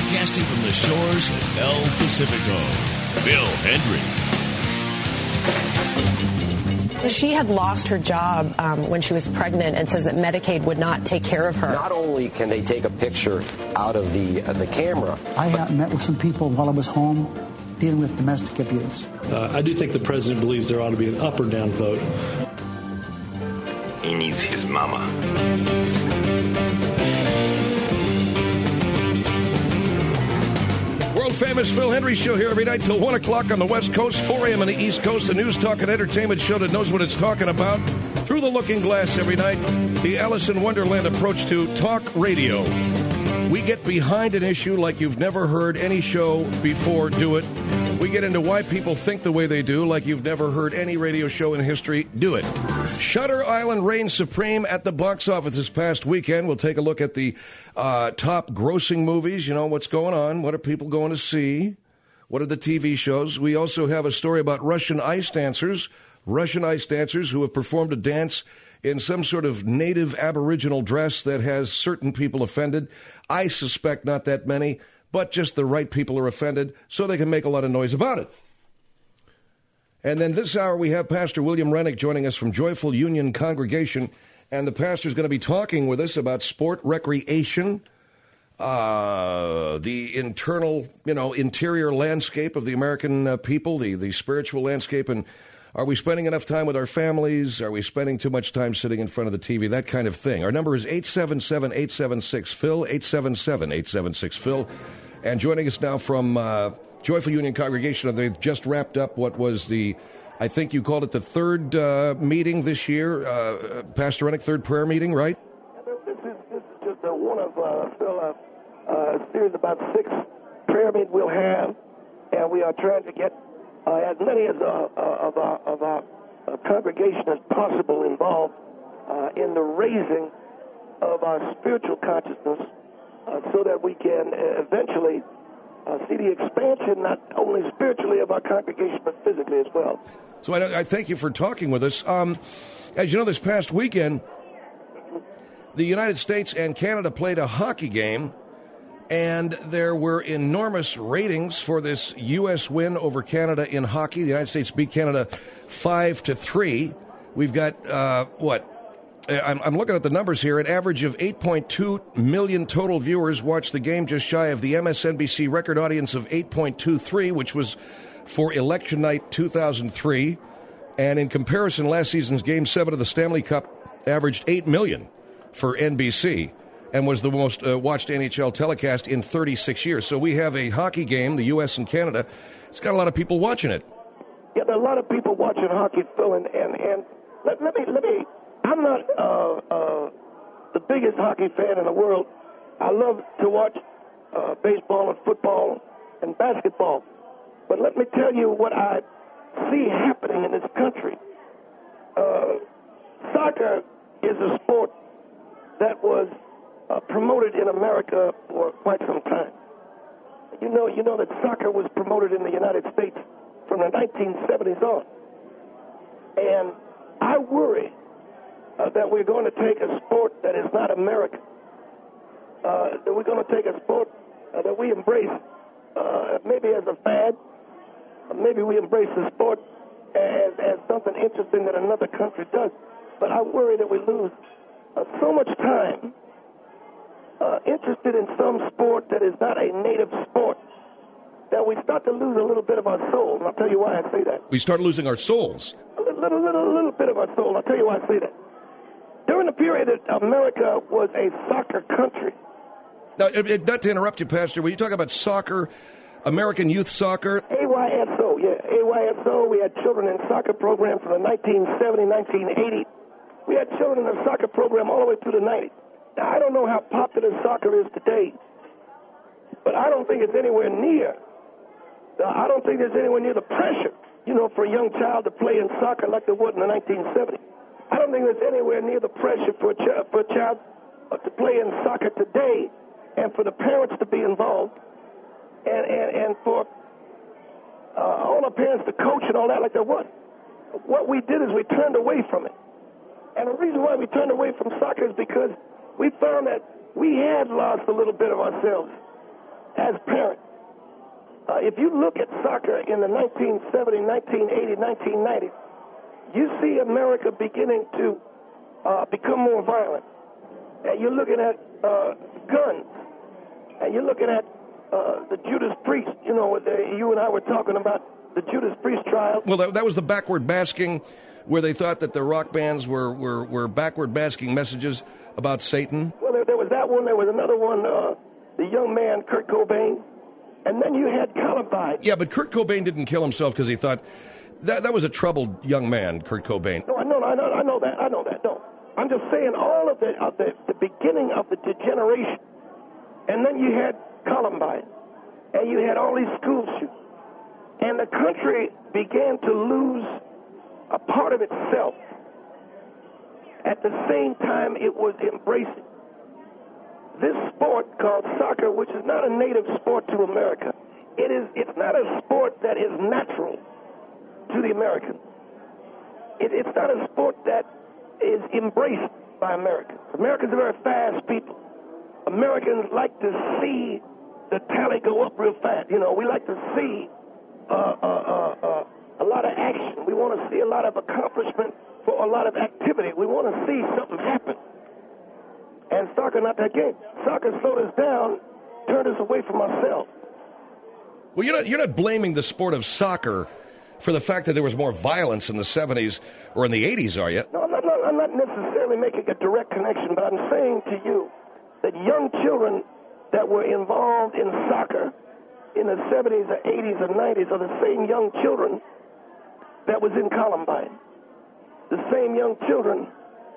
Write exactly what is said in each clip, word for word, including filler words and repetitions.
Broadcasting from the shores of El Pacifico, Phil Hendrie. She had lost her job um, when she was pregnant and says that Medicaid would not take care of her. Not only can they take a picture out of the uh, the camera. I uh, met with some people while I was home dealing with domestic abuse. Uh, I do think the president believes there ought to be an up or down vote. He needs his mama. World-famous Phil Hendrie Show here every night till one o'clock on the West Coast, four a.m. on the East Coast, the news, talk, and entertainment show that knows what it's talking about. Through the looking glass every night, the Alice in Wonderland approach to talk radio. We get behind an issue like you've never heard any show before do it. We get into why people think the way they do like you've never heard any radio show in history do it. Shutter Island reigns supreme at the box office this past weekend. We'll take a look at the uh, top grossing movies. You know, what's going on? What are people going to see? What are the T V shows? We also have a story about Russian ice dancers, Russian ice dancers who have performed a dance in some sort of native aboriginal dress that has certain people offended. I suspect not that many, but just the right people are offended, so they can make a lot of noise about it. And then this hour we have Pastor William Rennick joining us from Joyful Union Congregation, and the pastor's going to be talking with us about sport, recreation, uh, the internal, you know, interior landscape of the American uh, people, the, the spiritual landscape, and are we spending enough time with our families? Are we spending too much time sitting in front of the T V? That kind of thing. Our number is eight seven seven, eight seven six, Phil, eight seven seven, eight seven six, Phil. And joining us now from uh, Joyful Union Congregation, they've just wrapped up what was the, I think you called it the third uh, meeting this year. Uh, Pastor Rennick, third prayer meeting, right? This is, this is just a one of, uh, Phil, a uh, series of about six prayer meetings we'll have, and we are trying to get Uh, as many as, uh, uh, of our, of our uh, congregation as possible involved uh, in the raising of our spiritual consciousness uh, so that we can uh, eventually uh, see the expansion not only spiritually of our congregation but physically as well. So I, I thank you for talking with us. Um, as you know, this past weekend, the United States and Canada played a hockey game, and there were enormous ratings for this U S win over Canada in hockey. The United States beat Canada five to three. We've got, uh, what? I'm, I'm looking at the numbers here. An average of eight point two million total viewers watched the game, just shy of the M S N B C record audience of eight point two three, which was for election night two thousand three. And in comparison, last season's Game seven of the Stanley Cup averaged eight million for N B C. And was the most uh, watched N H L telecast in thirty-six years. So we have a hockey game, the U S and Canada. It's got a lot of people watching it. Yeah, there are a lot of people watching hockey, Phil, and, and, and let, let me, let me, I'm not uh, uh, the biggest hockey fan in the world. I love to watch uh, baseball and football and basketball. But let me tell you what I see happening in this country. Uh, soccer is a sport that was Uh, promoted in America for quite some time. You know, you know that soccer was promoted in the United States from the nineteen seventies on. And I worry uh, that we're going to take a sport that is not American. Uh, that we're going to take a sport uh, that we embrace uh, maybe as a fad. Maybe we embrace the sport as, as something interesting that another country does. But I worry that we lose uh, so much time Uh, interested in some sport that is not a native sport, that we start to lose a little bit of our soul. And I'll tell you why I say that. We start losing our souls. A little, little, little, little bit of our soul. I'll tell you why I say that. During the period that America was a soccer country. Now, it, it, not to interrupt you, Pastor, when you talk about soccer, American youth soccer. A Y S O, yeah. A Y S O, we had children in soccer program from the nineteen seventy, nineteen eighty. We had children in a soccer program all the way through the nineties. Now, I don't know how popular soccer is today, but I don't think it's anywhere near. I don't think there's anywhere near the pressure, you know, for a young child to play in soccer like there was in the nineteen seventies. I don't think there's anywhere near the pressure for a, ch- for a child to play in soccer today, and for the parents to be involved, and and, and for uh, all the parents to coach and all that like there was. What we did is we turned away from it. And the reason why we turned away from soccer is because we found that we had lost a little bit of ourselves. as parents, uh, if you look at soccer in the nineteen seventies, nineteen eighties, nineteen nineties, you see America beginning to uh, become more violent. And you're looking at uh, guns, and you're looking at uh, the Judas Priest. You know, the, you and I were talking about the Judas Priest trial. Well, that, that was the backward basking, where they thought that the rock bands were, were, were backward basking messages about Satan. Well, there, there was that one. There was another one, uh, the young man, Kurt Cobain. And then you had Columbine. Yeah, but Kurt Cobain didn't kill himself because he thought that that was a troubled young man, Kurt Cobain. No, I know, I know, I know that. I know that. No, I'm just saying all of the of the, the beginning of the degeneration, and then you had Columbine, and you had all these school shootings, and the country began to lose a part of itself. At the same time, it was embracing this sport called soccer, which is not a native sport to America. It is. It's not a sport that is natural to the American. It, it's not a sport that is embraced by Americans. Americans are very fast people. Americans like to see the tally go up real fast. You know, we like to see uh, uh, uh, uh, a lot of action. We want to see a lot of accomplishment for a lot of activity. We want to see something happen. And soccer, not that game. Soccer slowed us down, turned us away from ourselves. Well, you're not, you're not blaming the sport of soccer for the fact that there was more violence in the seventies or in the eighties, are you? No, I'm not, I'm not necessarily making a direct connection, but I'm saying to you that young children that were involved in soccer in the seventies or eighties or nineties are the same young children that was in Columbine. The same young children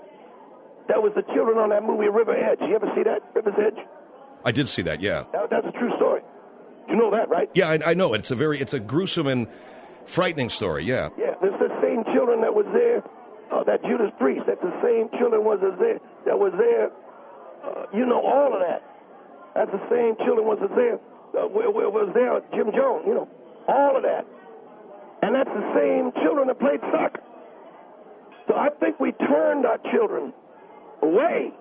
that was the children on that movie River Edge. You ever see that, River's Edge? I did see that, yeah. That, that's a true story. You know that, right? Yeah, I, I know. It's a very, it's a gruesome and frightening story, yeah. Yeah, it's the same children that was there, uh, that Judas Priest, that's the same children was there, that was there, uh, you know, all of that. That's the same children was there, uh, was there, Jim Jones, you know, all of that. And that's the same children that played soccer. So I think we turned our children away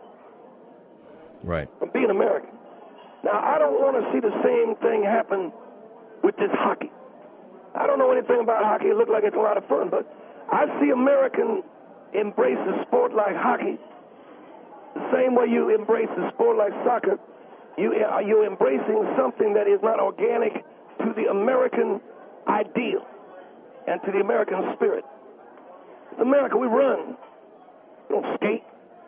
right. from being American. Now, I don't want to see the same thing happen with this hockey. I don't know anything about hockey. It looks like it's a lot of fun, but I see Americans embrace a sport like hockey the same way you embrace a sport like soccer. You, are you embracing something that is not organic to the American ideal and to the American spirit? It's America, we run. We don't skate.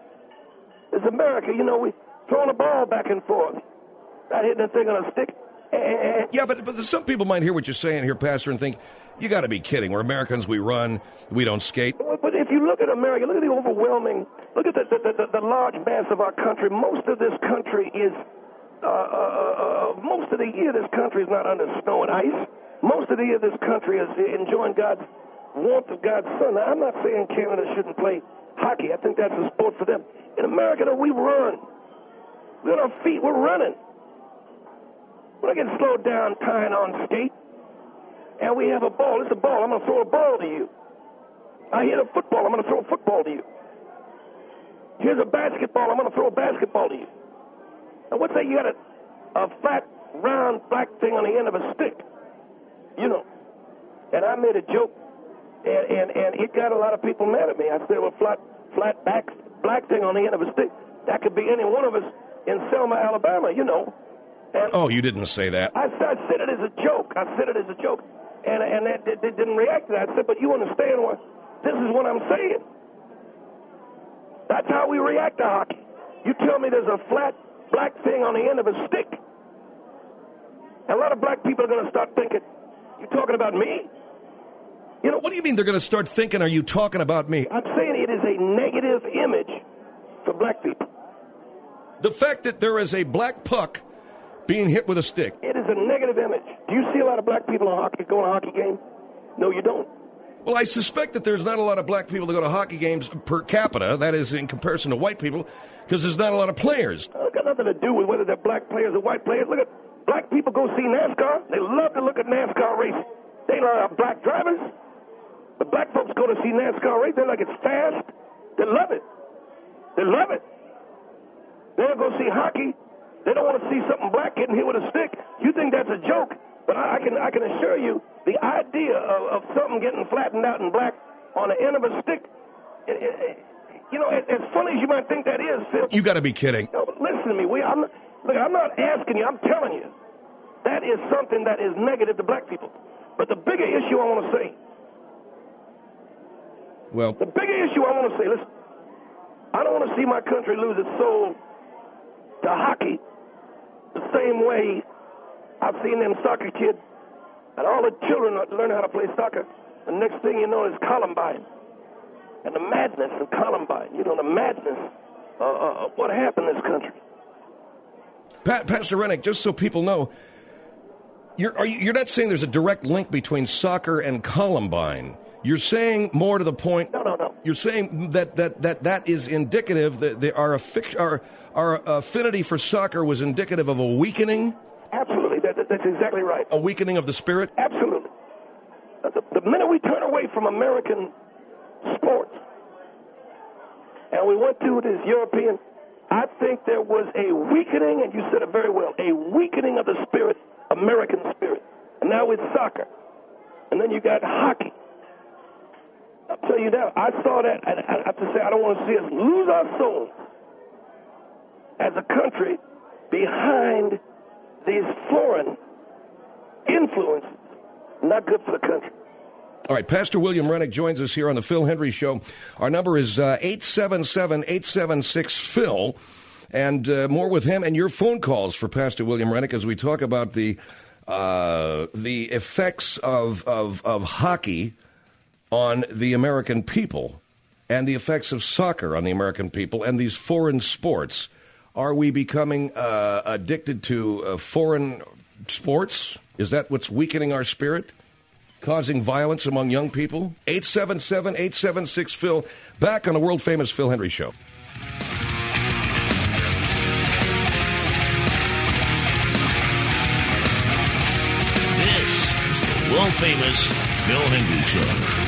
It's America, you know, we throwing a ball back and forth. Not hitting a thing on a stick. Yeah, but, but some people might hear what you're saying here, Pastor, and think, you got to be kidding. We're Americans, we run, we don't skate. But if you look at America, look at the overwhelming, look at the, the, the, the large mass of our country. Most of this country is, uh, uh, uh, most of the year this country is not under snow and ice. Most of the year this country is enjoying God's warmth of God's sun. Now, I'm not saying Canada shouldn't play hockey. I think that's a sport for them. In America, though, we run. We're on our feet. We're running. We're not getting slowed down tying on skate. And we have a ball. It's a ball. I'm going to throw a ball to you. I hit a football. I'm going to throw a football to you. Here's a basketball. I'm going to throw a basketball to you. And what's that? You got a, a flat, round, black thing on the end of a stick. You know. And I made a joke, and, and, and it got a lot of people mad at me. I said, well, flat, flat back, black thing on the end of a stick. That could be any one of us in Selma, Alabama, you know. And oh, you didn't say that. I, I said it as a joke. I said it as a joke. And and they, they didn't react to that. I said, but you understand what? This is what I'm saying. That's how we react to hockey. You tell me there's a flat black thing on the end of a stick. A lot of black people are going to start thinking, you talking about me? You know, what do you mean they're going to start thinking, are you talking about me? I'm saying it is a negative image for black people. The fact that there is a black puck being hit with a stick. It is a negative image. Do you see a lot of black people on hockey going to a hockey game? No, you don't. Well, I suspect that there's not a lot of black people that go to hockey games per capita, that is in comparison to white people, because there's not a lot of players. Uh, it's got nothing to do with whether they're black players or white players. Look at black people go see NASCAR. They love to look at NASCAR racing. They love black drivers. But black folks go to see NASCAR race. They're like, it's fast. They love it. They love it. They'll go see hockey. They don't want to see something black getting hit with a stick. You think that's a joke, but I, I can I can assure you the idea of, of something getting flattened out in black on the end of a stick, it, it, it, you know, as, as funny as you might think that is, Phil. You got to be kidding. No, but listen to me. We, I'm, look, I'm not asking you. I'm telling you. That is something that is negative to black people. But the bigger issue I want to say, well, the bigger issue I want to say, listen, I don't want to see my country lose its soul to hockey the same way I've seen them soccer kids and all the children learn how to play soccer. The next thing you know is Columbine. And the madness of Columbine, you know, the madness uh, uh, of what happened in this country. Pat, Pastor Rennick, just so people know, you're, are you, you're not saying there's a direct link between soccer and Columbine. You're saying more to the point. No, no, no. You're saying that that, that, that is indicative, that the, our, our, our affinity for soccer was indicative of a weakening? Absolutely. That, that, that's exactly right. A weakening of the spirit? Absolutely. Uh, the, the minute we turn away from American sports, and we went to this European, I think there was a weakening, and you said it very well, a weakening of the spirit, American spirit. And now it's soccer. And then you got hockey. I'll tell you now, I saw that, and I have to say, I don't want to see us lose our souls as a country behind these foreign influences. Not good for the country. All right, Pastor William Rennick joins us here on the Phil Hendry Show. Our number is uh, eight seven seven, eight seven six, Phil. And uh, more with him and your phone calls for Pastor William Rennick as we talk about the uh, the effects of, of, of hockey on the American people and the effects of soccer on the American people and these foreign sports. Are we becoming uh, addicted to uh, foreign sports? Is that what's weakening our spirit? Causing violence among young people? eight seven seven, eight seven six, Phil. Back on the world-famous Phil Hendry Show. This is the world-famous Phil Hendry Show.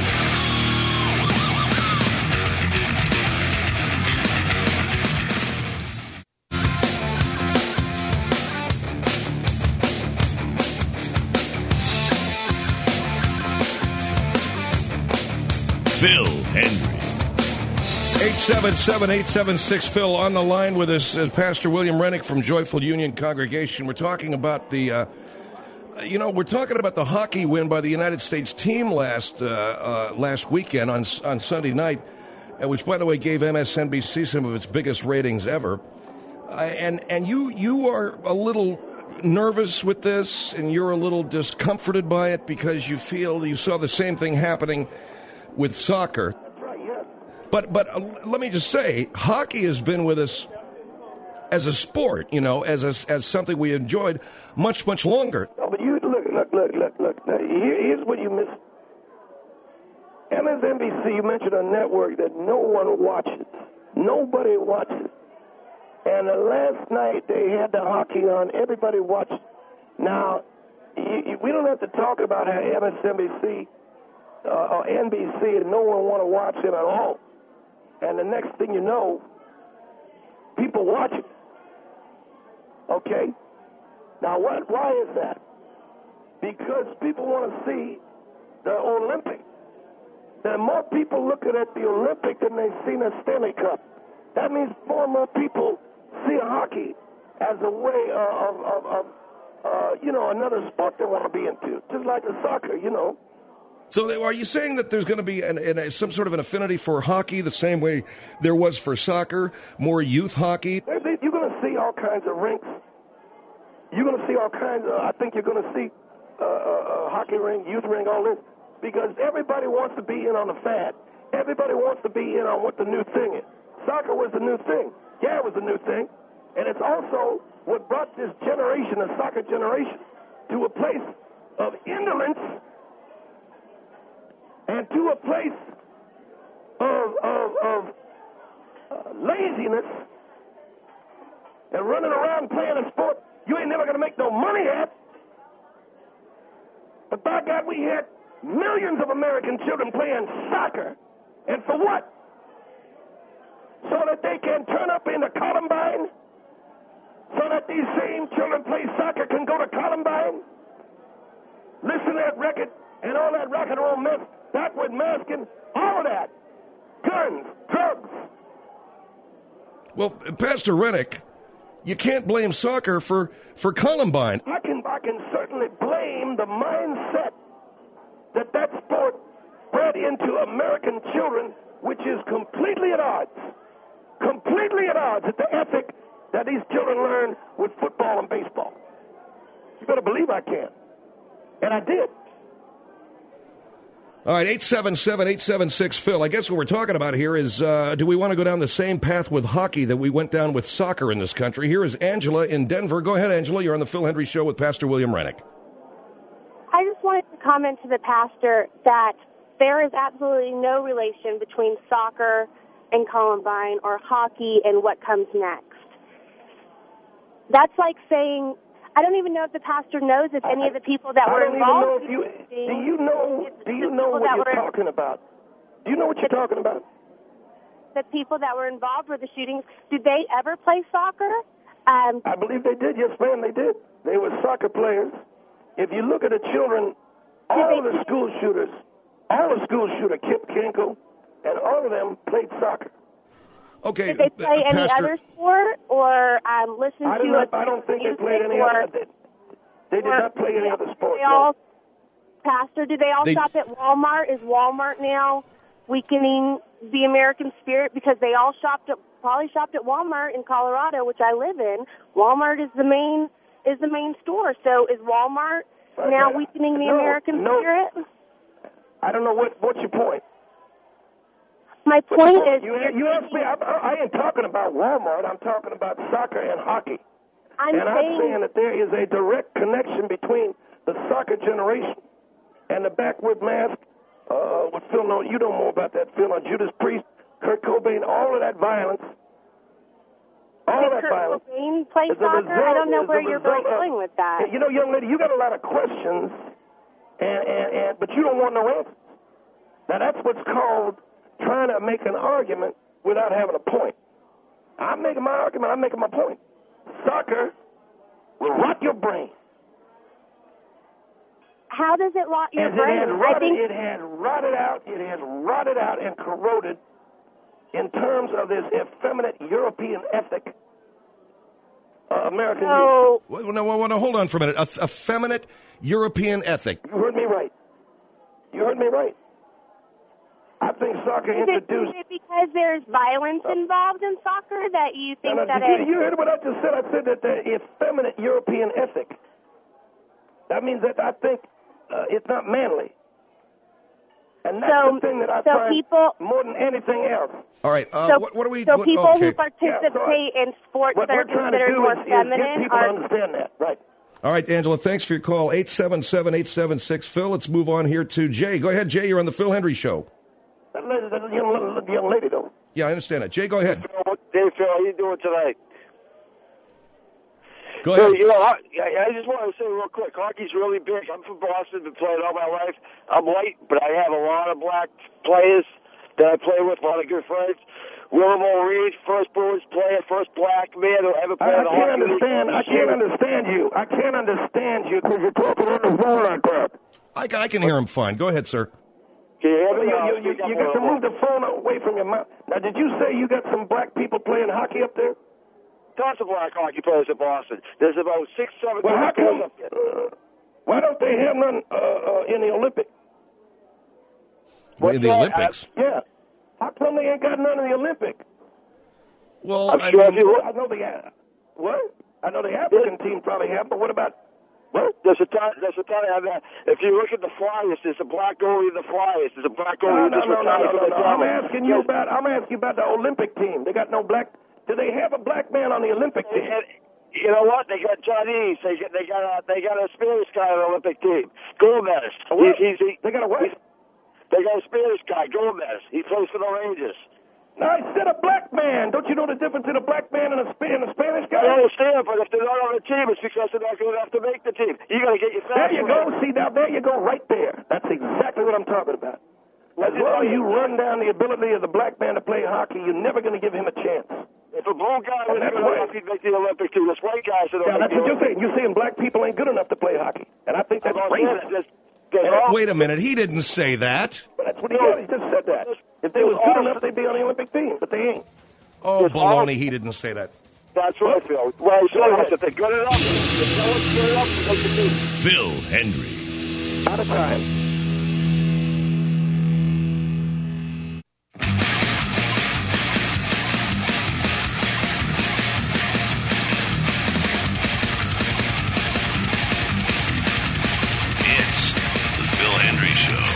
Phil Hendry. eight seven seven, eight seven six, Phil. On the line with us is Pastor William Rennick from Joyful Union Congregation. We're talking about the, uh, you know, we're talking about the hockey win by the United States team last uh, uh, last weekend on on Sunday night, uh, which, by the way, gave M S N B C some of its biggest ratings ever. Uh, and and you you are a little nervous with this, and you're a little discomforted by it because you feel you saw the same thing happening with soccer. That's right, yes. But but uh, let me just say, hockey has been with us as a sport, you know, as a, as something we enjoyed much, much longer. No, but you, look, look, look, look, look. Now, here, here's what you miss. M S N B C, you mentioned a network that no one watches. Nobody watches. And uh, last night they had the hockey on. Everybody watched. Now, you, you, we don't have to talk about how M S N B C Uh, or N B C, and no one want to watch it at all. And the next thing you know, people watch it. Okay? Now, what? Why is that? Because people want to see the Olympic. There are more people looking at the Olympic than they've seen a Stanley Cup. That means more and more people see hockey as a way of, of, of uh, you know, another sport they want to be into, just like the soccer, you know. So are you saying that there's going to be an, an, some sort of an affinity for hockey the same way there was for soccer, more youth hockey? You're going to see all kinds of rinks. You're going to see all kinds of, I think you're going to see uh, uh, hockey rink, youth rink, all this, because everybody wants to be in on the fad. Everybody wants to be in on what the new thing is. Soccer was the new thing. Yeah, it was the new thing. And it's also what brought this generation, the soccer generation, to a place of indolence and to a place of, of, of uh, laziness and running around playing a sport you ain't never going to make no money at. But by God, we had millions of American children playing soccer. And for what? So that they can turn up into Columbine, so that these same children play soccer can go to Columbine? Listen to that record and all that rock and roll mess, backward masking, all of that. Guns, drugs. Well, Pastor Rennick, you can't blame soccer for, for Columbine. I can, I can certainly blame the mindset that that sport bred into American children, which is completely at odds. Completely at odds with the ethic that these children learn with football and baseball. You better believe I can. And I did. All right, eight seven seven, eight seven six, Phil. I guess what we're talking about here is, uh, do we want to go down the same path with hockey that we went down with soccer in this country? Here is Angela in Denver. Go ahead, Angela. You're on the Phil Hendry Show with Pastor William Rennick. I just wanted to comment to the pastor that there is absolutely no relation between soccer and Columbine or hockey and what comes next. That's like saying, I don't even know if the pastor knows if any of the people that I were don't involved. even know if you, do you know, do you know what you're were, talking about? Do you know what you're talking about? The people that were involved with the shootings, did they ever play soccer? Um, I believe they did. Yes, ma'am, they did. They were soccer players. If you look at the children, all of the school shooters, all the school shooter, Kip Kinkle, and all of them played soccer. Okay, did they play uh, any Pastor, other sport or um, listen I to don't, a I don't think they played any or, other. They, they did or, not play any other sport. They all, no. Pastor, do they all They- shop at Walmart? Is Walmart now weakening the American spirit because they all shopped at probably shopped at Walmart in Colorado, which I live in. Walmart is the main is the main store. So is Walmart But, now uh, weakening the no, American no. spirit? I don't know what. What's your point? My What's point your is, you, you asked me. I, I ain't talking about Walmart. I'm talking about soccer and hockey. I'm and I'm saying, saying that there is a direct connection between the soccer generation and the backward mask. Uh, what Phil know, you know more about that, Phil, on Judas Priest, Kurt Cobain, all of that violence. All did of that Kurt violence. Cobain play is a soccer? result- I don't know is where a you're really result of- going with that. You know, young lady, you got a lot of questions, and, and, and but you don't want no answers. Now, that's what's called trying to make an argument without having a point. I'm making my argument. I'm making my point. Soccer will rot your brain. How does it rot your As brain? it had I rotted, think it had rotted out. It has rotted out and corroded in terms of this effeminate European ethic. Uh, American youth. so. well, no, well, no, hold on for a minute. A, a feminine European ethic. You heard me right. You heard me right. I think soccer Is it, introduced. is it because there's violence involved in soccer that you think Now, that did it? you, you heard what I just said? I said that the effeminate European ethic. That means that I think uh, it's not manly. And that's So- the thing that I so find people- more than anything else. All right, uh, so, what, what are we... so what- people okay. who participate in sports What that are we're trying to considered do more is, is get feminine people are to understand that. Right. All right, Angela, thanks for your call. eight seven seven, eight seven six, Phil. Let's move on here to Jay. Go ahead, Jay. You're on the Phil Hendry Show. That lady, that young, young lady, though. Yeah, I understand that. Jay, go ahead. Hey, Phil, how you doing tonight? Go Hey, ahead. you know, I, I just want to say real quick, hockey's really big. I'm from Boston, been playing all my life. I'm white, but I have a lot of black players that I play with, a lot of good friends. Willem O'Reed, first Bruins player, first black man who ever played I, I in the can't hockey understand. league. I can't understand you. I can't understand you because you're talking on the phone like that. I, can- I can hear him fine. Go ahead, sir. Can you hear You, me? you, I'll you, speak up you a got to little move more. the phone away from your mouth. Now, did you say you got some black people playing hockey up there? Tons of black hockey players in Boston. There's about six, seven Well, how black players come? up there. Uh, why don't they have none uh, uh, in the Olympics? What's in the that? Olympics. Yeah. How come they ain't got none in the Olympics? Well, I'm I sure if mean, you look, I know the uh, what? I know the African team probably have, but what about? What? there's a ton, there's a ton of that. If you look at the Flyers, there's a black goalie in the Flyers. There's a black No, goalie who no, just no, no, retired no, from no, the no. I'm Devils. asking you Yes. about. I'm asking you about the Olympic team. They got no black. Do they have a black man on the Olympic team? And, you know what? They got Chinese. They got they got a, they got a Spanish guy on the Olympic team. Gomez. A what? He's, he's, he, They got a what? he's- They got a Spanish guy, Gomez. He plays for the Rangers. No, I said a black man. Don't you know the difference in a black man and a, Sp- and a Spanish guy? I understand, but if they're not on the team, it's because they're not good enough to make the team. You got to get your There facts you right. go. See, now there you go, right there. That's exactly what I'm talking about. As long as you run down the ability of the black man to play hockey, you're never going to give him a chance. If a blue guy was And that's good why- enough, he'd make the Olympics too. This white guy said, Yeah, that's what you're saying. You're saying black people ain't good enough to play hockey. And I think that's racist. Wait a minute. He didn't say that. But that's what he did. He just said that. If they was good enough, they'd be on the Olympic team, but they ain't. Oh, baloney. He didn't say that. That's what I feel. Well, he said if they're good enough, if no one's good enough, they make the team. Phil Hendry. Out of time. It's the Phil Hendry Show.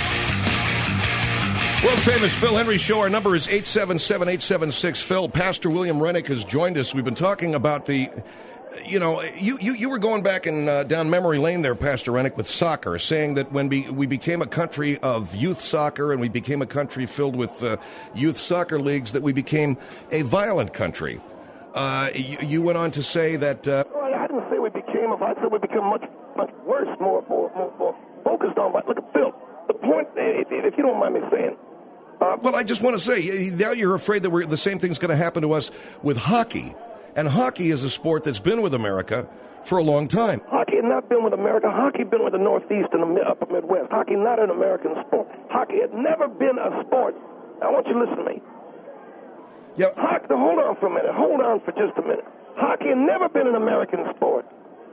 World famous Phil Hendry Show. Our number is eight seven seven, eight seven six, Phil. Pastor William Rennick has joined us. We've been talking about the, you know, you, you, you were going back and uh, down memory lane there, Pastor Rennick, with soccer, saying that when we, we became a country of youth soccer and we became a country filled with uh, youth soccer leagues, that we became a violent country. Uh, you, you went on to say that... Uh, Well, I didn't say we became, I said we become much, much worse, more, more, more, more focused on. But look at Phil. The point, if, if you don't mind me saying. Uh, well, I just want to say, now you're afraid that we're, the same thing's going to happen to us with hockey. And hockey is a sport that's been with America for a long time. Hockey has not been with America. Hockey been with the Northeast and the mid, upper Midwest. Hockey not an American sport. Hockey had never been a sport. I want you to listen to me. Yeah. Hockey, hold on for a minute. Hold on for just a minute. Hockey had never been an American sport.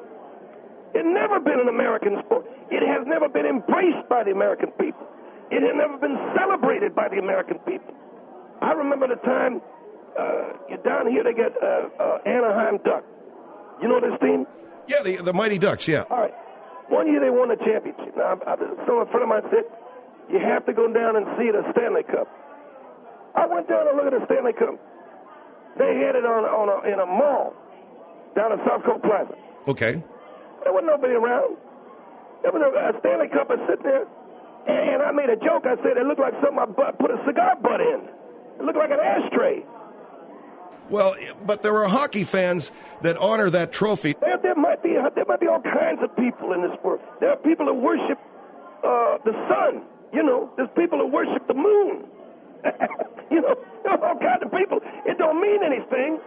It never been an American sport. It has never been embraced by the American people. It has never been celebrated by the American people. I remember the time uh, you're down here, they get uh, uh, Anaheim Duck. You know this team? Yeah, the, the Mighty Ducks, yeah. All right. One year they won the championship. Now, I, I, so a friend of mine said, you have to go down and see the Stanley Cup. I went down and looked at the Stanley Cup. They had it on, on a, in a mall down at South Coast Plaza. Okay. There wasn't nobody around. There was a, a Stanley Cup was sitting there, and I made a joke. I said it looked like something I butt, put a cigar butt in. It looked like an ashtray. Well, but there are hockey fans that honor that trophy. There, there might be there might be all kinds of people in this world. There are people that worship uh, the sun. You know, there's people that worship the moon. You know, there's all kinds of people. It don't mean anything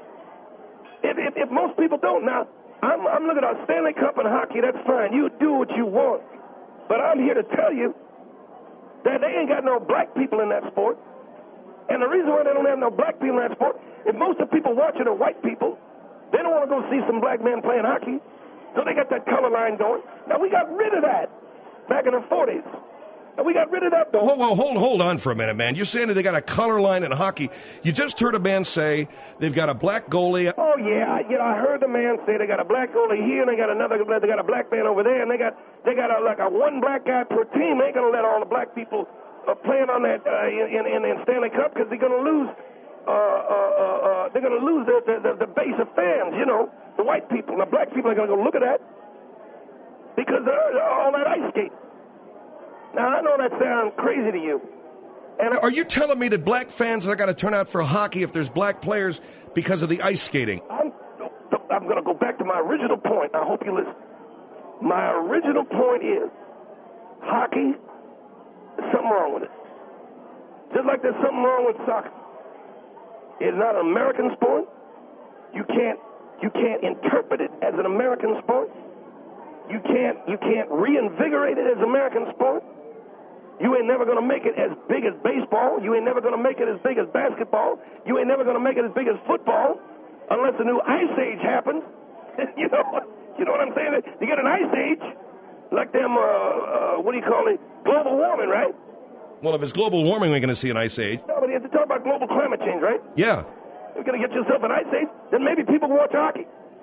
if, if, if most people don't. Now, I'm, I'm looking at our Stanley Cup and hockey. That's fine. You do what you want. But I'm here to tell you that they ain't got no black people in that sport. And the reason why they don't have no black people in that sport, if most of the people watching are white people, they don't want to go see some black men playing hockey. So they got that color line going. Now, we got rid of that back in the forties. And we got rid of that. Well, well, hold, hold on for a minute, man. You're saying that they got a color line in hockey. You just heard a man say they've got a black goalie. Oh, yeah. I, you know, I heard the man say they got a black goalie here, and they got another, they got a black man over there, and they got they got a, like a one black guy per team. They ain't going to let all the black people uh, playing on that uh, in, in, in Stanley Cup because they're going to lose. Uh, uh, uh, uh, they're going to lose the, the, the base of fans, you know, the white people. The black people are going to go look at that because they're, they're on that ice skate. Now, I know that sounds crazy to you. And Are you telling me that black fans are going to turn out for hockey if there's black players because of the ice skating? I'm, I'm going to go back to my original point. I hope you listen. My original point is hockey, there's something wrong with it. Just like there's something wrong with soccer. It's not an American sport. You can't, you can't interpret it as an American sport. You can't, you can't reinvigorate it as American sport. You ain't never going to make it as big as baseball. You ain't never going to make it as big as basketball. You ain't never going to make it as big as football unless a new ice age happens. you know you know what I'm saying? You get an ice age, like them, uh, uh, what do you call it, global warming, right? Well, if it's global warming, we're going to see an ice age. No, but you have to talk about global climate change, right? Yeah. You're going to get yourself an ice age, then maybe people will watch hockey.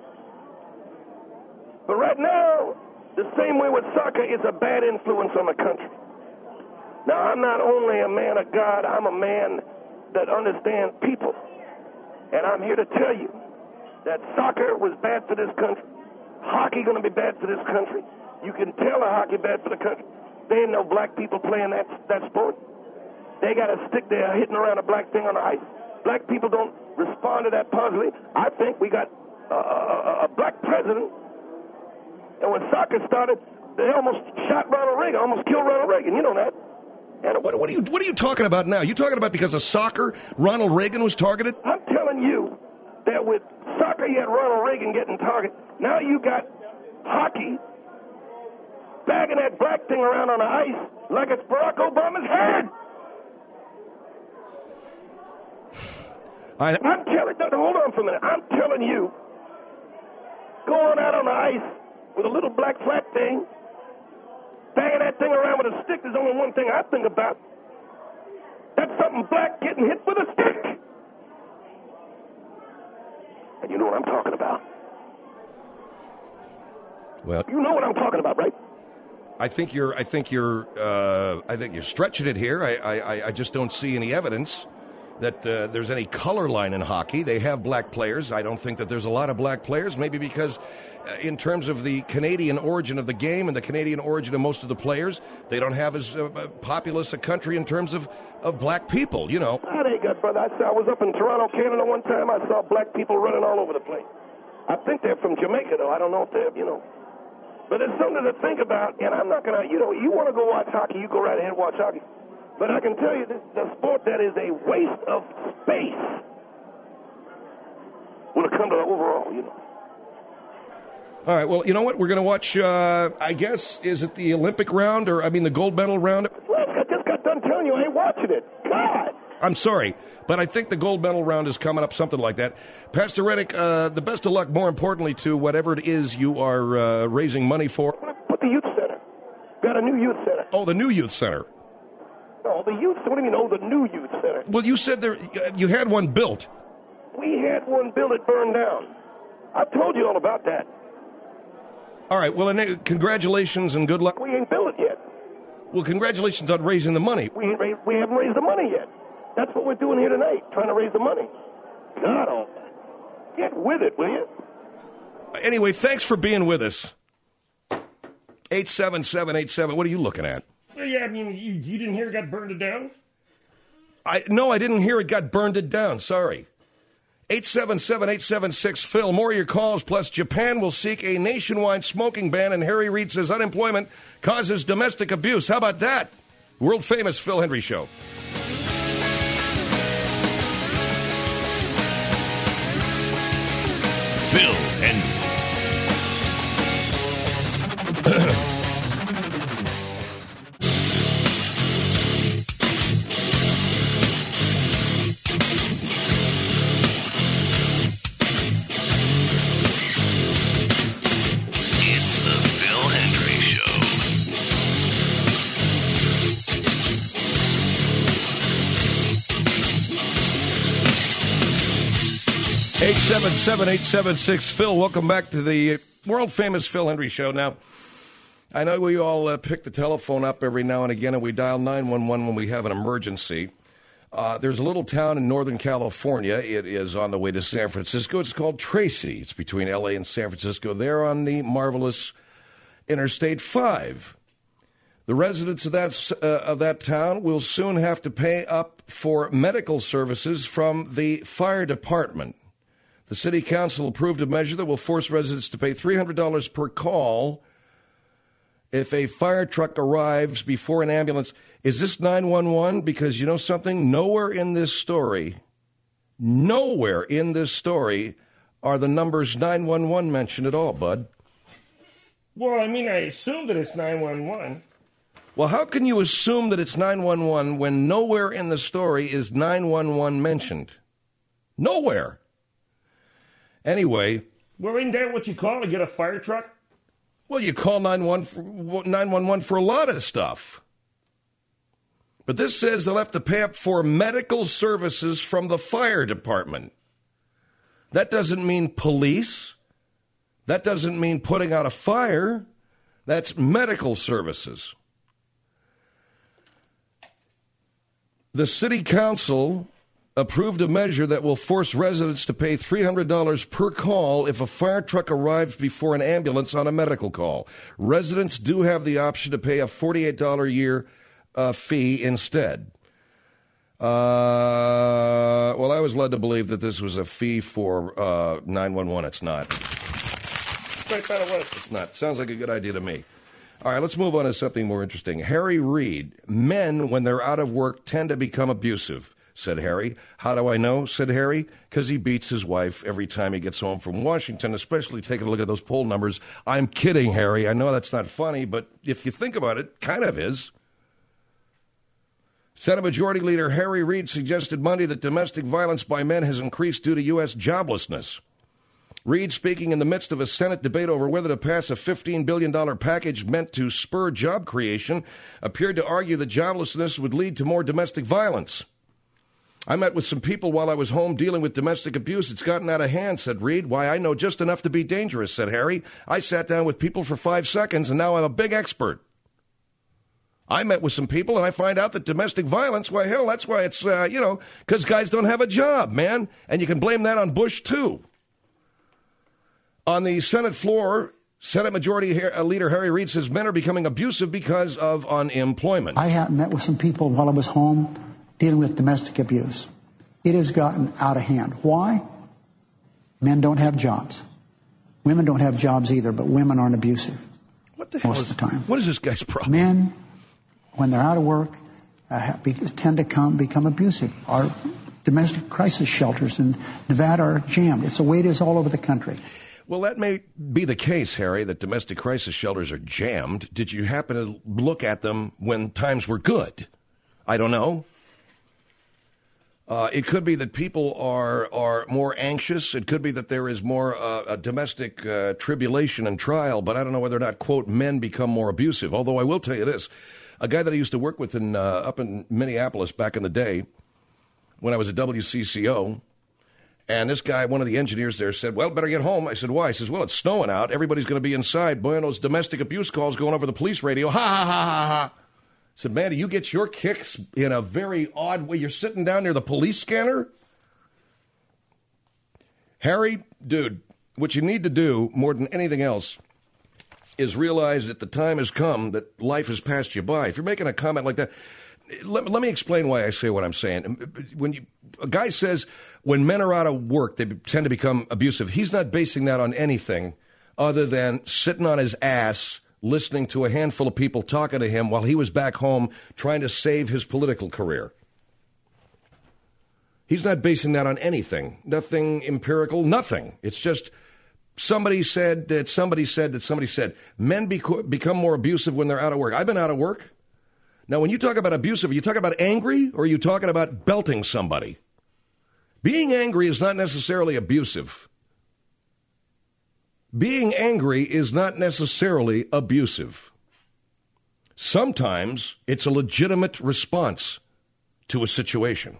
But right now, the same way with soccer, it's a bad influence on the country. Now, I'm not only a man of God, I'm a man that understands people. And I'm here to tell you that soccer was bad for this country. Hockey going to be bad for this country. You can tell a hockey bad for the country. There ain't no black people playing that, that sport. They got to stick there hitting around a black thing on the ice. Black people don't respond to that positively. I think we got a, a, a black president. And when soccer started, they almost shot Ronald Reagan, almost killed Ronald Reagan. You know that. And What, what, are you, what are you talking about now? You talking about because of soccer, Ronald Reagan was targeted? I'm telling you that with soccer you had Ronald Reagan getting target. Now you got hockey bagging that black thing around on the ice like it's Barack Obama's head. I, I'm telling you, hold on for a minute. I'm telling you, going out on the ice with a little black flat thing, banging that thing around with a stick, there's only one thing I think about. That's something black getting hit with a stick. And you know what I'm talking about. Well, you know what I'm talking about, right? I think you're. I think you're. Uh, I think you're stretching it here. I. I. I just don't see any evidence that uh, there's any color line in hockey. They have black players. I don't think that there's a lot of black players, maybe because uh, in terms of the Canadian origin of the game and the Canadian origin of most of the players, they don't have as uh, populous a country in terms of, of black people, you know. That ain't good, brother. I, saw, I was up in Toronto, Canada one time. I saw black people running all over the place. I think they're from Jamaica, though. I don't know if they're, you know. But it's something to think about, and I'm not going to, you know, you want to go watch hockey, you go right ahead and watch hockey. But I can tell you, this is a sport that is a waste of space when it comes to the overall, you know. All right, well, you know what? We're going to watch, uh, I guess, is it the Olympic round, or, I mean, the gold medal round? Well, I just got done telling you I ain't watching it. God! I'm sorry, but I think the gold medal round is coming up, something like that. Pastor Reddick, uh, the best of luck, more importantly, to whatever it is you are uh, raising money for. Put the youth center. Got a new youth center. Oh, the new youth center. No, the youth, what do you mean, oh, the new youth center? Well, you said there you had one built. We had one built, it burned down. I told you all about that. All right, well, congratulations and good luck. We ain't built it yet. Well, congratulations on raising the money. We ain't raised, we haven't raised the money yet. That's what we're doing here tonight, trying to raise the money. God, oh, get with it, will you? Anyway, thanks for being with us. eight seven seven eight seven, what are you looking at? Yeah, I mean, you, you didn't hear it got burned down? I No, I didn't hear it got burned it down. Sorry. eight seven seven eight seven six Phil. More of your calls, plus Japan will seek a nationwide smoking ban, and Harry Reid says unemployment causes domestic abuse. How about that? World-famous Phil Hendrie Show. Phil Hendrie. eight seven seven eight seven six Phil. Welcome back to the world-famous Phil Hendrie Show. Now, I know we all uh, pick the telephone up every now and again, and we dial nine one one when we have an emergency. Uh, there's a little town in Northern California. It is on the way to San Francisco. It's called Tracy. It's between L A and San Francisco. They're on the marvelous Interstate five. The residents of that, uh, of that town will soon have to pay up for medical services from the fire department. The city council approved a measure that will force residents to pay three hundred dollars per call if a fire truck arrives before an ambulance. Is this nine one one? Because you know something? Nowhere in this story, nowhere in this story are the numbers nine one one mentioned at all, bud. Well, I mean, I assume that it's nine one one. Well, how can you assume that it's nine one one when nowhere in the story is nine one one mentioned? Nowhere. Anyway. Well, isn't that what you call to get a fire truck? Well, you call nine one one for a lot of stuff. But this says they'll have to pay up for medical services from the fire department. That doesn't mean police. That doesn't mean putting out a fire. That's medical services. The city council approved a measure that will force residents to pay three hundred dollars per call if a fire truck arrives before an ambulance on a medical call. Residents do have the option to pay a forty-eight dollars a year uh, fee instead. Uh, well, I was led to believe that this was a fee for uh, nine one one. It's not. I thought it was. It's not. Sounds like a good idea to me. All right, let's move on to something more interesting. Harry Reid. Men, when they're out of work, tend to become abusive. said Harry. How do I know, said Harry? Because he beats his wife every time he gets home from Washington, especially taking a look at those poll numbers. I'm kidding, Harry. I know that's not funny, but if you think about it, kind of is. Senate Majority Leader Harry Reid suggested Monday that domestic violence by men has increased due to U S joblessness. Reid, speaking in the midst of a Senate debate over whether to pass a fifteen billion dollars package meant to spur job creation, appeared to argue that joblessness would lead to more domestic violence. I met with some people while I was home dealing with domestic abuse. It's gotten out of hand, said Reid. Why, I know just enough to be dangerous, said Harry. I sat down with people for five seconds, and now I'm a big expert. I met with some people, and I find out that domestic violence, why, hell, that's why it's, uh, you know, because guys don't have a job, man. And you can blame that on Bush, too. On the Senate floor, Senate Majority Leader Harry Reid says men are becoming abusive because of unemployment. I have met with some people while I was home dealing with domestic abuse. It has gotten out of hand. Why? Men don't have jobs. Women don't have jobs either, but women aren't abusive. What the hell most is, of the time. What is this guy's problem? Men, when they're out of work, uh, be, tend to come become abusive. Our domestic crisis shelters in Nevada are jammed. It's the way it is all over the country. Well, that may be the case, Harry, that domestic crisis shelters are jammed. Did you happen to look at them when times were good? I don't know. Uh, it could be that people are are more anxious. It could be that there is more uh, a domestic uh, tribulation and trial, but I don't know whether or not, quote, men become more abusive. Although I will tell you this, a guy that I used to work with in uh, up in Minneapolis back in the day when I was at W C C O, and this guy, one of the engineers there, said, well, better get home. I said, why? He says, well, it's snowing out. Everybody's going to be inside. Boy, and those domestic abuse calls going over the police radio. Ha, ha, ha, ha, ha. I said, man, do you get your kicks in a very odd way? You're sitting down near the police scanner? Harry, dude, what you need to do more than anything else is realize that the time has come that life has passed you by. If you're making a comment like that, let, let me explain why I say what I'm saying. When you, a guy says when men are out of work, they tend to become abusive, he's not basing that on anything other than sitting on his ass listening to a handful of people talking to him while he was back home trying to save his political career. He's not basing that on anything, nothing empirical, nothing. It's just somebody said that somebody said that somebody said men bec- become more abusive when they're out of work. I've been out of work. Now, when you talk about abusive, are you talking about angry or are you talking about belting somebody? Being angry is not necessarily abusive. Being angry is not necessarily abusive. Sometimes it's a legitimate response to a situation.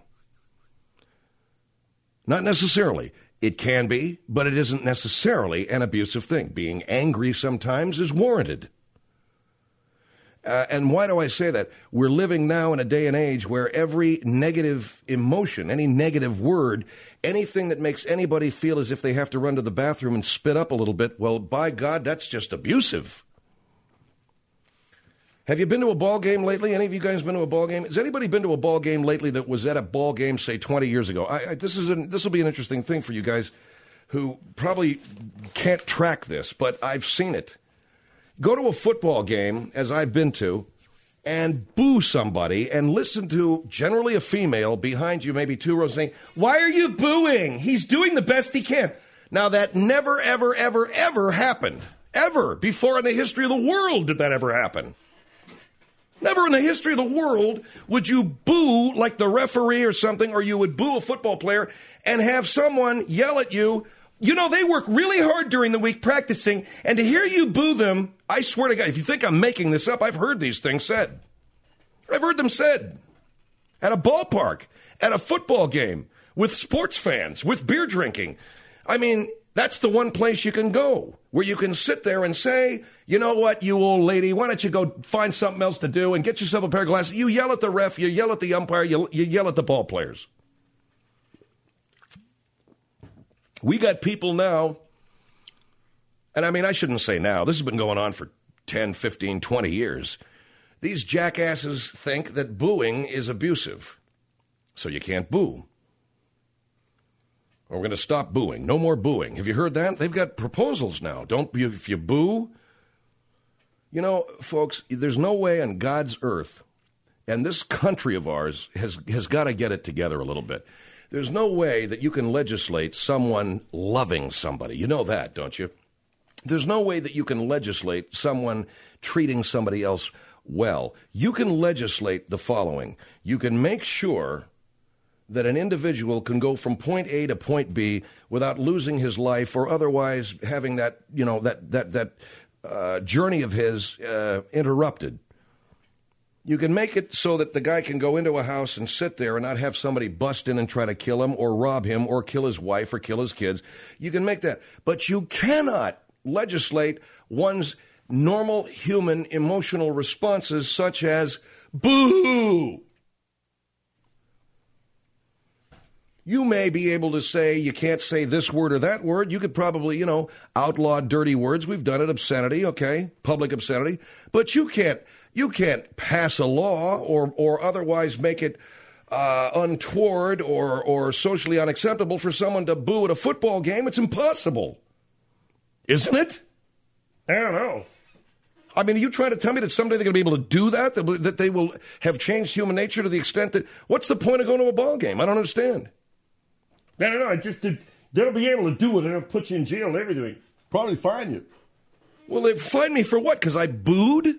Not necessarily. It can be, but it isn't necessarily an abusive thing. Being angry sometimes is warranted. Uh, and why do I say that? We're living now in a day and age where every negative emotion, any negative word, anything that makes anybody feel as if they have to run to the bathroom and spit up a little bit, well, by God, that's just abusive. Have you been to a ball game lately? Any of you guys been to a ball game? Has anybody been to a ball game lately that was at a ball game, say, twenty years ago? I, I, this is an, this will be an interesting thing for you guys who probably can't track this, but I've seen it. Go to a football game, as I've been to, and boo somebody and listen to generally a female behind you, maybe two rows, saying, why are you booing? He's doing the best he can. Now, that never, ever, ever, ever happened. Ever. Before in the history of the world did that ever happen. Never in the history of the world would you boo like the referee or something, or you would boo a football player and have someone yell at you. You know, they work really hard during the week practicing, and to hear you boo them, I swear to God, if you think I'm making this up, I've heard these things said. I've heard them said at a ballpark, at a football game, with sports fans, with beer drinking. I mean, that's the one place you can go where you can sit there and say, you know what, you old lady, why don't you go find something else to do and get yourself a pair of glasses. You yell at the ref, you yell at the umpire, you, you yell at the ball players. We got people now, and I mean, I shouldn't say now. This has been going on for ten, fifteen, twenty years. These jackasses think that booing is abusive, so you can't boo. Or we're going to stop booing. No more booing. Have you heard that? They've got proposals now. Don't if you boo. You know, folks, there's no way on God's earth And this country of ours has, has got to get it together a little bit. There's no way that you can legislate someone loving somebody. You know that, don't you? There's no way that you can legislate someone treating somebody else well. You can legislate the following. You can make sure that an individual can go from point A to point B without losing his life or otherwise having that, you know, that, that, that uh, journey of his uh, interrupted. You can make it so that the guy can go into a house and sit there and not have somebody bust in and try to kill him or rob him or kill his wife or kill his kids. You can make that. But you cannot legislate one's normal human emotional responses such as boo. You may be able to say you can't say this word or that word. You could probably, you know, outlaw dirty words. We've done it, obscenity, okay, public obscenity. But you can't you can't pass a law or or otherwise make it uh, untoward or or socially unacceptable for someone to boo at a football game. It's impossible, isn't it? I don't know. I mean, are you trying to tell me that someday they're going to be able to do that, that they will have changed human nature to the extent that, what's the point of going to a ball game? I don't understand. I don't know. I just did, they'll be able to do it and they'll put you in jail and everything. Probably fine you. Well, they fine me for what? Because I booed?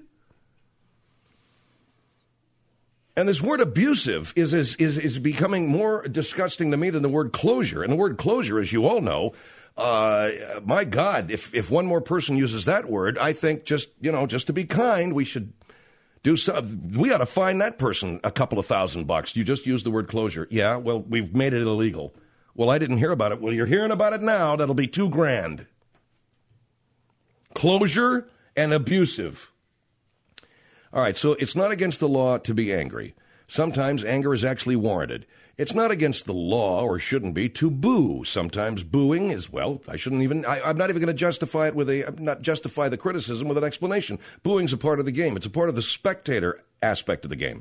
And this word abusive is, is is is becoming more disgusting to me than the word closure. And the word closure, as you all know, uh, my God, if if one more person uses that word, I think just, you know, just to be kind, we should do some. We ought to fine that person a couple of thousand bucks. You just used the word closure. Yeah, well, we've made it illegal. Well, I didn't hear about it. Well, you're hearing about it now. That'll be two grand. Closure and abusive. All right, so it's not against the law to be angry. Sometimes anger is actually warranted. It's not against the law, or shouldn't be, to boo. Sometimes booing is, well, I shouldn't even, I, I'm not even going to justify it with a, not justify the criticism with an explanation. Booing's a part of the game. It's a part of the spectator aspect of the game.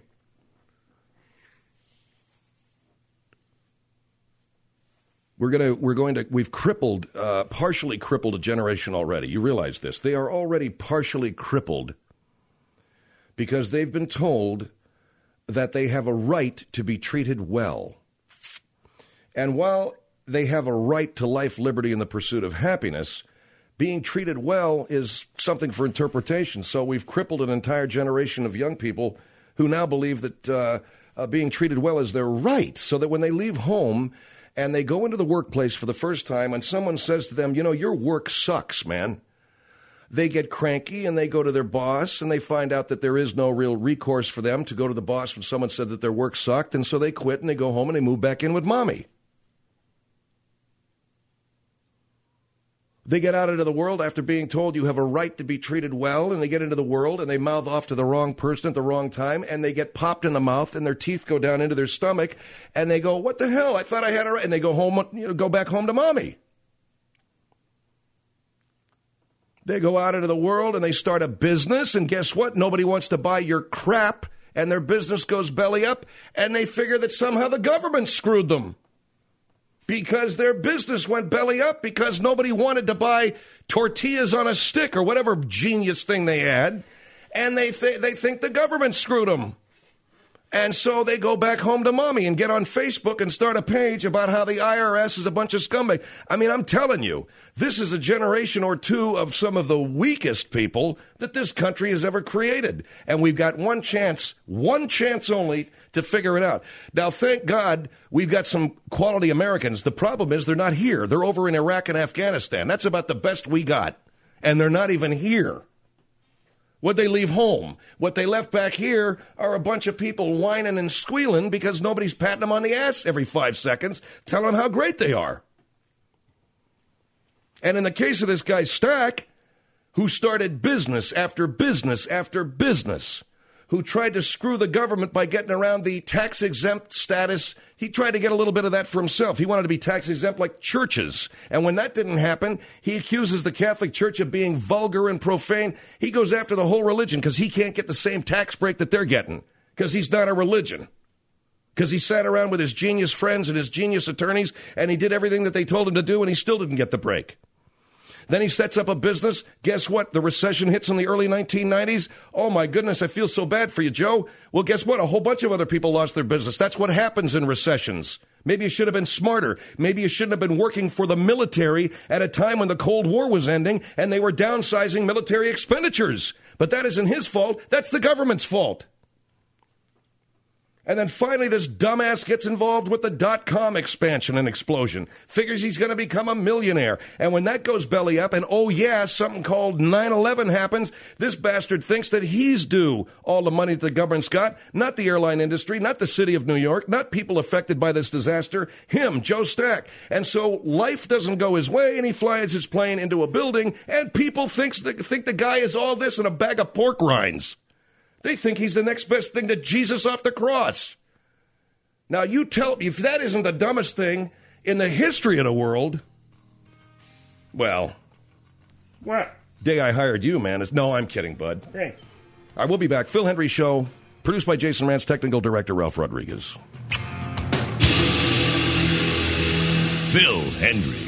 We're going to, we're going to, we've crippled, uh, partially crippled a generation already. You realize this. They are already partially crippled because they've been told that they have a right to be treated well. And while they have a right to life, liberty, and the pursuit of happiness, being treated well is something for interpretation. So we've crippled an entire generation of young people who now believe that uh, uh, being treated well is their right, so that when they leave home and they go into the workplace for the first time and someone says to them, you know, your work sucks, man, they get cranky and they go to their boss and they find out that there is no real recourse for them to go to the boss when someone said that their work sucked. And so they quit and they go home and they move back in with mommy. They get out into the world after being told you have a right to be treated well, and they get into the world and they mouth off to the wrong person at the wrong time, and they get popped in the mouth and their teeth go down into their stomach and they go, what the hell? I thought I had a right. And they go home, you know, go back home to mommy. They go out into the world and they start a business, and guess what? Nobody wants to buy your crap, and their business goes belly up, and they figure that somehow the government screwed them because their business went belly up because nobody wanted to buy tortillas on a stick or whatever genius thing they had, and they th- they think the government screwed them. And so they go back home to mommy and get on Facebook and start a page about how the I R S is a bunch of scumbag. I mean, I'm telling you, this is a generation or two of some of the weakest people that this country has ever created. And we've got one chance, one chance only to figure it out. Now, thank God we've got some quality Americans. The problem is they're not here. They're over in Iraq and Afghanistan. That's about the best we got. And they're not even here. What'd they leave home? What they left back here are a bunch of people whining and squealing because nobody's patting them on the ass every five seconds, telling them how great they are. And in the case of this guy Stack, who started business after business after business, who tried to screw the government by getting around the tax-exempt status. He tried to get a little bit of that for himself. He wanted to be tax-exempt like churches. And when that didn't happen, he accuses the Catholic Church of being vulgar and profane. He goes after the whole religion because he can't get the same tax break that they're getting because he's not a religion. Because he sat around with his genius friends and his genius attorneys, and he did everything that they told him to do, and he still didn't get the break. Then he sets up a business. Guess what? The recession hits in the early nineteen nineties. Oh, my goodness, I feel so bad for you, Joe. Well, guess what? A whole bunch of other people lost their business. That's what happens in recessions. Maybe you should have been smarter. Maybe you shouldn't have been working for the military at a time when the Cold War was ending and they were downsizing military expenditures. But that isn't his fault. That's the government's fault. And then finally, this dumbass gets involved with the dot-com expansion and explosion. Figures he's going to become a millionaire. And when that goes belly up, and oh yeah, something called nine eleven happens, this bastard thinks that he's due all the money that the government's got, not the airline industry, not the city of New York, not people affected by this disaster, him, Joe Stack. And so life doesn't go his way, and he flies his plane into a building, and people thinks that, think the guy is all this in a bag of pork rinds. They think he's the next best thing to Jesus off the cross. Now, you tell me, if that isn't the dumbest thing in the history of the world, well, what? Day I hired you, man. Is, no, I'm kidding, bud. Thanks. All right, we'll be back. Phil Hendry Show, produced by Jason Rance, technical director Ralph Rodriguez. Phil Hendry.